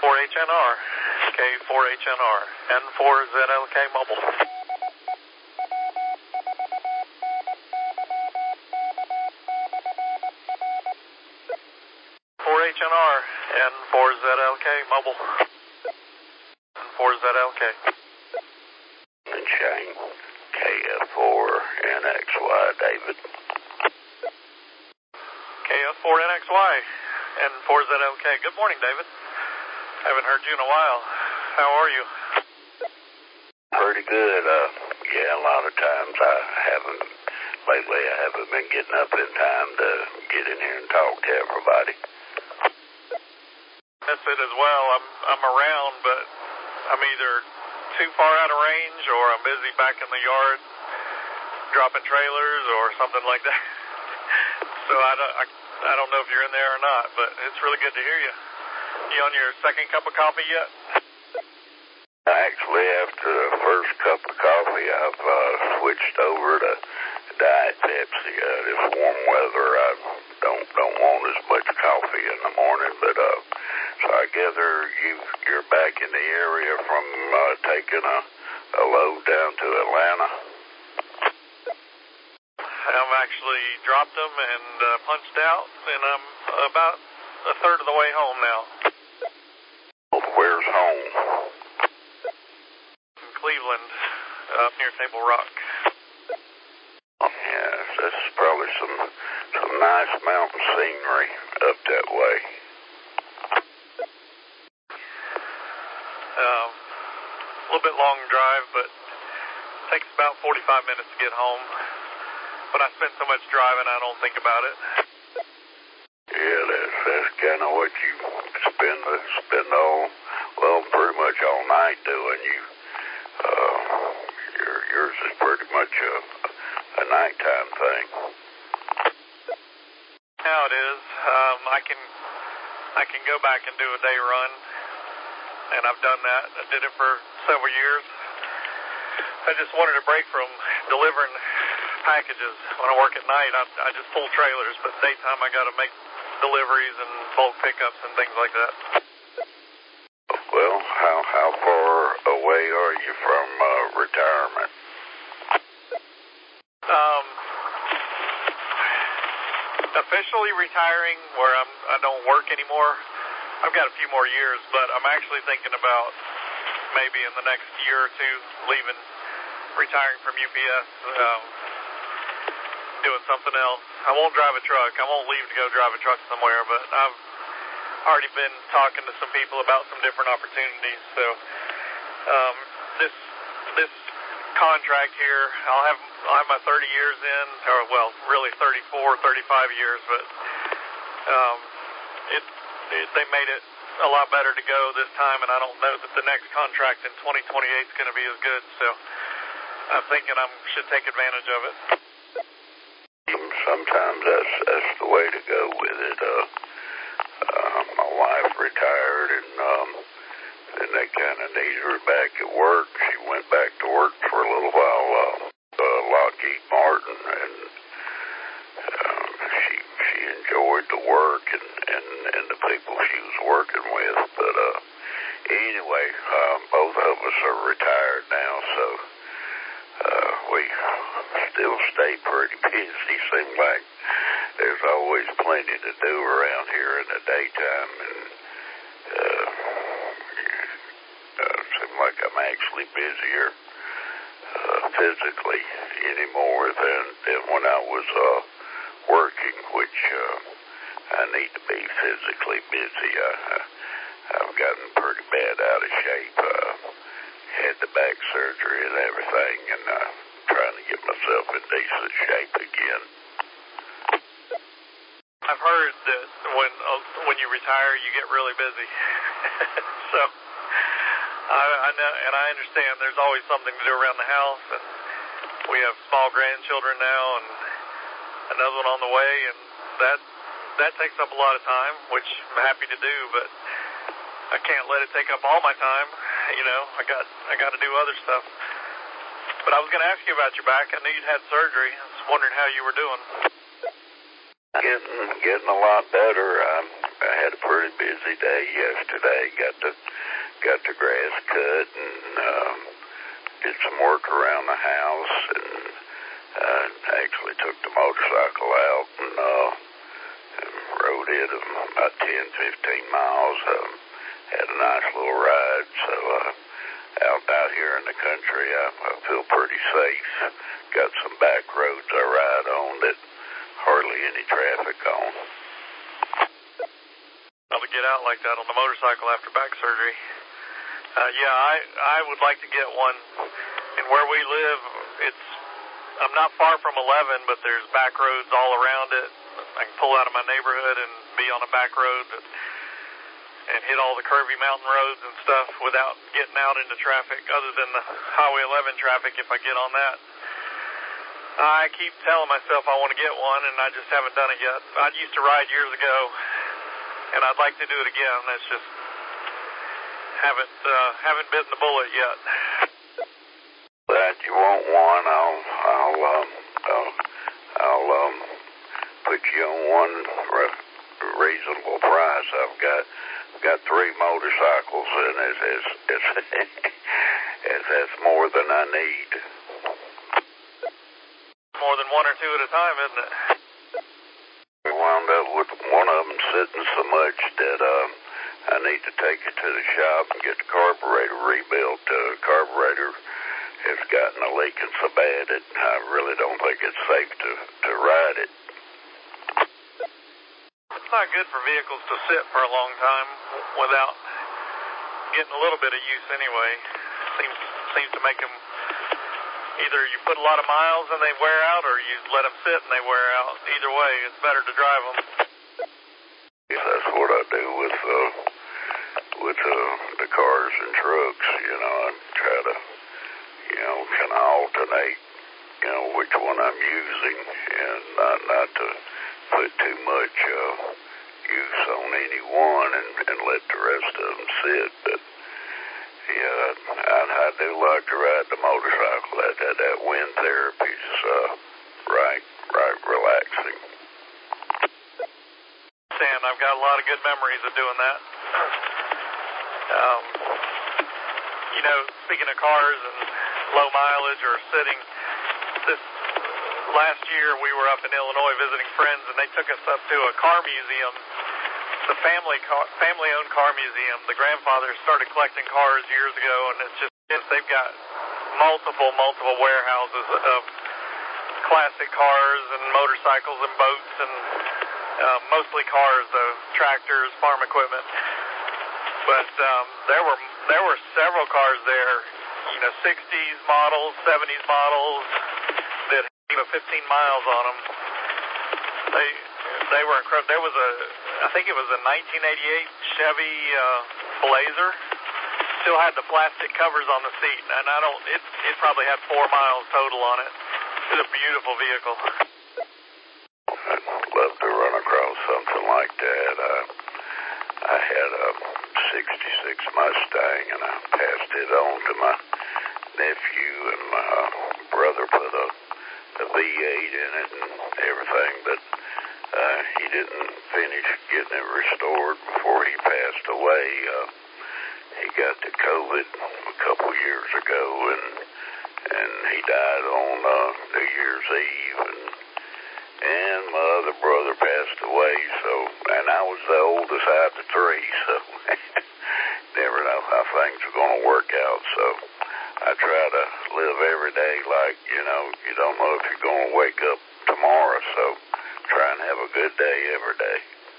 K4HNR, K4HNR, N4ZLK mobile. 4HNR, N4ZLK mobile. N4ZLK. And Shane, KF4NXY, David. KF4NXY, N4ZLK. Good morning, David. Haven't heard you in a while. How are you? Pretty good. Yeah, a lot of times lately I haven't been getting up in time to get in here and talk to everybody. That's it as well. I'm around, but I'm either too far out of range or I'm busy back in the yard dropping trailers or something like that. So I don't know if you're in there or not, but it's really good to hear you. You on your second cup of coffee yet? Actually, after the first cup of coffee, I've switched over to Diet Pepsi. This warm weather, I don't want as much coffee in the morning, but so I gather you're back in the area from taking a load down to Atlanta. I've actually dropped them and punched out, and I'm about a third of the way home now. Where's home? In Cleveland, up near Table Rock. Yes, that's probably some nice mountain scenery up that way. A little bit long drive, but it takes about 45 minutes to get home. But I spend so much driving, I don't think about it. Yeah, that's kind of what you spend pretty much all night doing. Yours is pretty much a nighttime thing. How it is, I can go back and do a day run, and I've done that. I did it for several years. I just wanted a break from delivering packages. When I work at night, I just pull trailers, but daytime I got to make deliveries and bulk pickups and things like that. Well, how far away are you from retirement? Officially retiring, where I don't work anymore. I've got a few more years, but I'm actually thinking about maybe in the next year or two retiring from UPS, doing something else. I won't drive a truck. I won't leave to go drive a truck somewhere, but I've already been talking to some people about some different opportunities. So this contract here, I'll have my 30 years in, or well, really 34, 35 years, but they made it a lot better to go this time, and I don't know that the next contract in 2028 is going to be as good. So I'm thinking I should take advantage of it. Sometimes that's the way to go with it. My wife retired, and then they kind of needed her back at work. She went back to work for a little while, Lockheed Martin, and she enjoyed the work and the people she was working with. But anyway, both of us are retired now, so we still stay pretty busy. Seems like there's always plenty to do around here in the daytime, and seems like I'm actually busier physically anymore than when I was working, which I need to be physically busy. I've gotten pretty bad out of shape. Had the back surgery and everything, and trying to get myself in decent shape again. I've heard that when you retire, you get really busy. So I know, and I understand there's always something to do around the house, and we have small grandchildren now, and another one on the way, and that takes up a lot of time, which I'm happy to do, but I can't let it take up all my time. You know, I got to do other stuff. But I was going to ask you about your back. I knew you'd had surgery. I was wondering how you were doing. Getting a lot better. I had a pretty busy day yesterday. Got the grass cut and did some work around the house, and actually took the motorcycle out and rode it about 10, 15 miles. Had a nice little ride. So out here in the country, I feel pretty safe. Got some back roads I ride on that hardly any traffic on. To get out like that on the motorcycle after back surgery. I would like to get one. And where we live, I'm not far from 11, but there's back roads all around it. I can pull out of my neighborhood and be on a back road and hit all the curvy mountain roads and stuff without getting out into traffic, other than the Highway 11 traffic if I get on that. I keep telling myself I want to get one, and I just haven't done it yet. I used to ride years ago, and I'd like to do it again. That's just haven't bitten the bullet yet. Glad you want one. I'll put you on one reasonable price. I've got 3 motorcycles, and that's more than I need. More than 1 or 2 at a time, isn't it? We wound up with one of them sitting so much that I need to take it to the shop and get the carburetor rebuilt. The carburetor has gotten a leaking so bad that I really don't think it's safe to ride it. It's not good for vehicles to sit for a long time without getting a little bit of use anyway. Seems to make them, either you put a lot of miles and they wear out, or you let them sit and they wear out. Either way, it's better to drive them. That's what I do with the cars and trucks. I try to, kind of alternate, which one I'm using, and not to put too much use on any one and let the rest of them sit. But I do like to ride the motorcycle. That wind therapy is right relaxing. And I've got a lot of good memories of doing that. Speaking of cars and low mileage or sitting, this last year we were up in Illinois visiting friends, and they took us up to a car museum, the family-owned car museum. The grandfather started collecting cars years ago, and they've got multiple warehouses of classic cars and motorcycles and boats and mostly cars, though, tractors, farm equipment. But there were several cars there, 60s models, 70s models that had even 15 miles on them. They were incredible. There was I think it was a 1988 Chevy Blazer. Still had the plastic covers on the seat, and it probably had 4 miles total on it. It was a beautiful vehicle. I'd love to run across something like that. I had a 66 Mustang, and I passed it on to my nephew, and my brother put a V8 in it and everything, but he didn't finish getting it restored before he passed away. He got the COVID a couple years ago, and he died on New Year's Eve, and my other brother passed away, and I was the oldest out of the 3, so never know how things are going to work out. So I try to live every day like, you don't know if you're going to wake up tomorrow, so try and have a good day every day.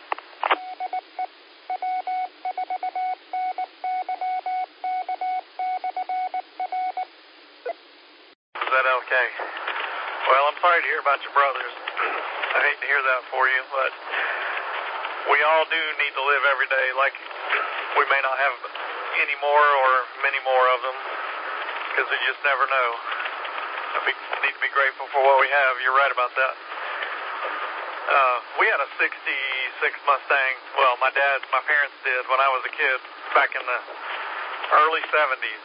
Is that okay? Well, I'm sorry to hear about your brothers. I hate to hear that for you, but we all do need to live every day like we may not have any more or many more of them, because we just never know. We need to be grateful for what we have. You're right about that. We had a 66 Mustang. Well, my parents did when I was a kid back in the early 70s.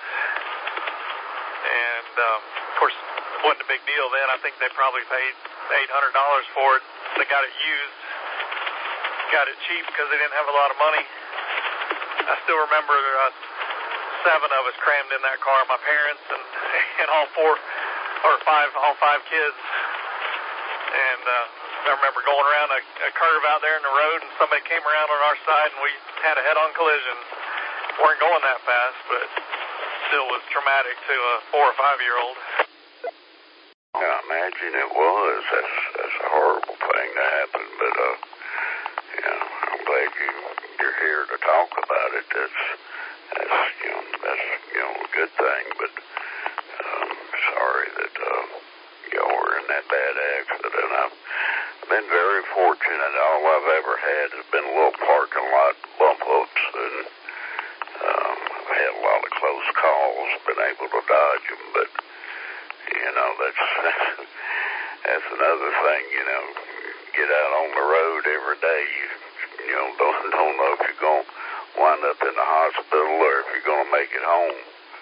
And, of course, it wasn't a big deal then. I think they probably paid $800 for it they got it used, got it cheap because they didn't have a lot of money. I still remember 7 of us crammed in that car, my parents and all 5 kids. And I remember going around a curve out there in the road, and somebody came around on our side, and we had a head-on collision. Weren't going that fast, but still was traumatic to a 4 or 5-year-old. I imagine it was. That's a horrible thing to happen, but I'm glad you're here to talk about it. That's a good thing, but sorry that y'all were in that bad accident. I've been very fortunate. All I've ever had has been a little parking lot bump ups, and I've had a lot of close calls, been able to dodge them, but that's another thing, get out on the road every day, you don't know if you're going to wind up in the hospital or if you're going to make it home.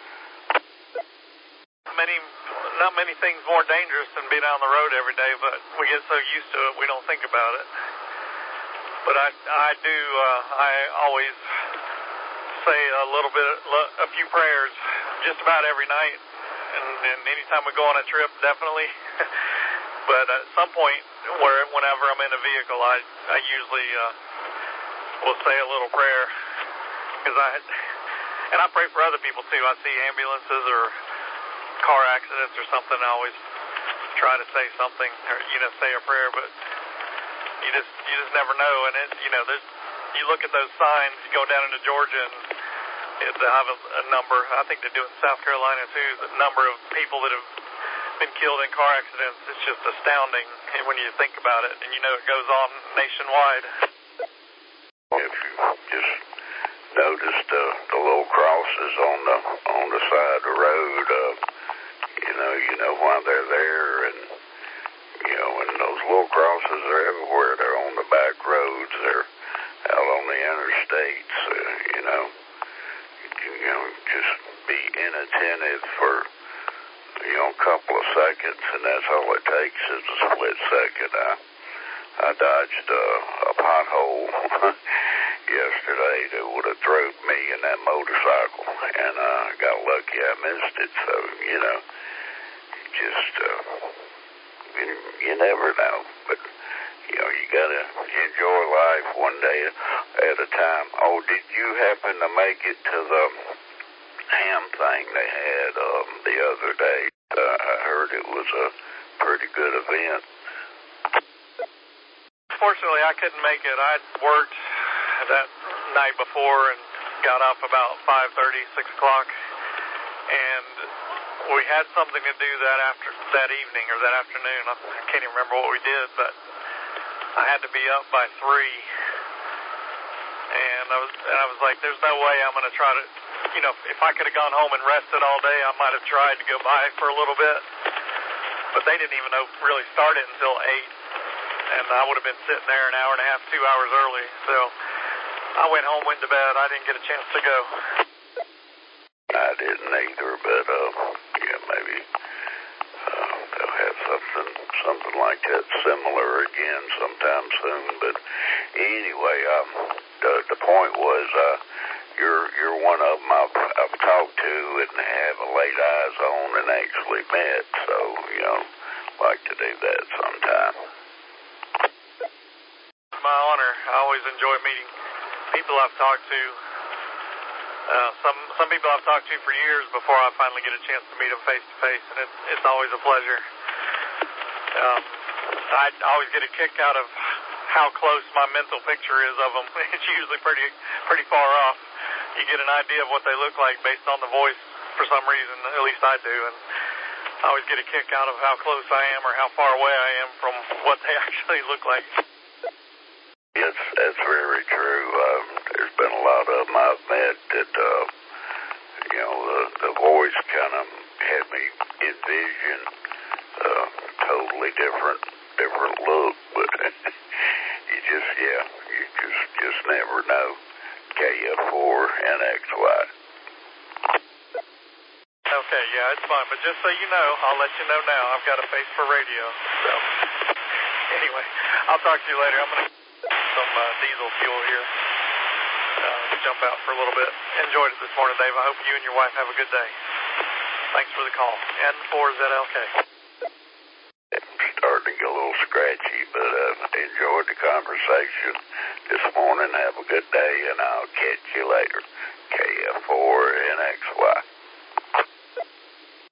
Not many things more dangerous than being out on the road every day, but we get so used to it, we don't think about it. But I always say a few prayers just about every night, and anytime we go on a trip, definitely. But at some point, whenever I'm in a vehicle, I usually will say a little prayer, and I pray for other people too. I see ambulances or car accidents or something, I always try to say something or say a prayer, but you just never know. And you look at those signs, you go down into Georgia, and they have a number. I think they do it in South Carolina too. The number of people that have been killed in car accidents, it's just astounding when you think about it, and it goes on nationwide. If you just noticed the little crosses on the side of the road, you know why they're there, and and those little crosses are everywhere. They're on the back roads, they're out on the interstates. Just be inattentive for a couple of seconds, and that's all it takes is a split second. I dodged a pothole yesterday that would have thrown me and that motorcycle, and I got lucky I missed it. So you never know, but you gotta enjoy life one day at a time. Oh, did you happen to make it to the ham thing they had the other day? I heard it was a pretty good event. Fortunately, I couldn't make it. I'd worked that night before and got up about 5:30, 6 o'clock, and we had something to do that evening or that afternoon. I can't even remember what we did, but I had to be up by 3, and I was like, there's no way I'm going to try to, if I could have gone home and rested all day, I might have tried to go by for a little bit, but they didn't even really start it until 8, and I would have been sitting there an hour and a half, 2 hours early, so I went home, went to bed. I didn't get a chance to go. I didn't either, but maybe they'll have something like that similar again sometime soon. But anyway, the point was you're one of them I've talked to and have laid eyes on and actually met. So like to do that sometime. It's my honor. I always enjoy meeting people I've talked to. Some people I've talked to for years before I finally get a chance to meet them face to face, and it's always a pleasure. I always get a kick out of how close my mental picture is of them. It's usually pretty far off. You get an idea of what they look like based on the voice for some reason. At least I do, and I always get a kick out of how close I am or how far away I am from what they actually look like. That's very true. There's been a lot of them I've met that, the voice kind of had me envision totally different look, but you just never know. KF4 and XY. Okay, yeah, it's fine, but just so you know, I'll let you know now, I've got a face for radio, so Anyway, I'll talk to you later. I'm going to get some diesel fuel here. Jump out for a little bit. Enjoyed it this morning, Dave. I hope you and your wife have a good day. Thanks for the call. And for ZLK. Starting to get a little scratchy, but enjoyed the conversation this morning. Have a good day, and I'll catch you later. KF4NXY.